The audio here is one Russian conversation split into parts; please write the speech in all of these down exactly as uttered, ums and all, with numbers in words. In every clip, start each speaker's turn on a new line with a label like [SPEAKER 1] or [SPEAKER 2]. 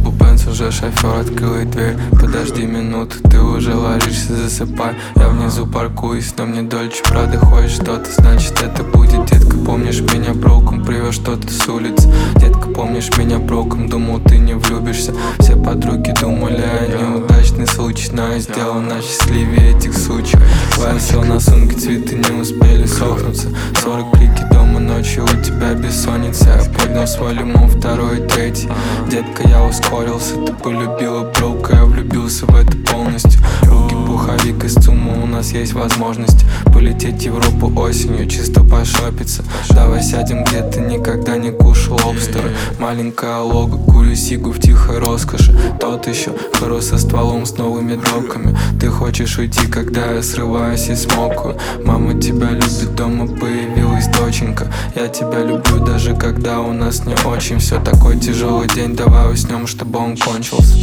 [SPEAKER 1] клубу Бенц, уже шофер открыл дверь. Подожди минуту, ты уже ложишься, засыпай. Я внизу паркуюсь, но мне Дольче Прадо. Хочешь что-то, значит это будет. Детка, помнишь меня броком, привез что-то с улицы. Детка, помнишь меня броком, думал ты не влюбишься. Все подруги думали о неудачный случай, но я сделал нас счастливее этих сучек. Повесил на сумке цветы, не успели сохнуться. Сорок плики дома ночью, у тебя бессонница. Я поднял свой лимон, второй и третий. Детка, я ускорился, ты полюбила брока, я влюбился в это полностью. Руки, пуховик из ЦУМа, у нас есть возможность полететь в Европу осенью, чисто пошопиться. Давай сядем где-то, никогда не кушал лобстера. Маленькая лого, курю сигу в тихой роскоши. Тот еще хору со стволом с новыми дроками. Ты хочешь уйти, когда я срываюсь и смокаю. Мама тебя любит, дома появилась доченька. Я тебя люблю, даже когда у нас не очень. Все такой тяжелый день, давай уснем, чтобы он кончился.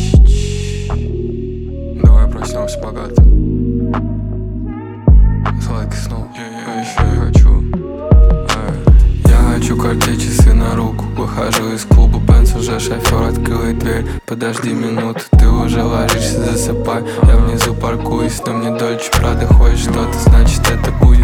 [SPEAKER 1] Давай проснемся богатым. Сладкий снова. Я еще хочу. Я хочу картечь, часы на руку. Выхожу из клуба Бенц, уже шофер открыл дверь. Подожди минуту, ты уже ложишься, засыпай. Я внизу паркуюсь, но мне Дольче Прадо. Хочешь что-то, значит это будет.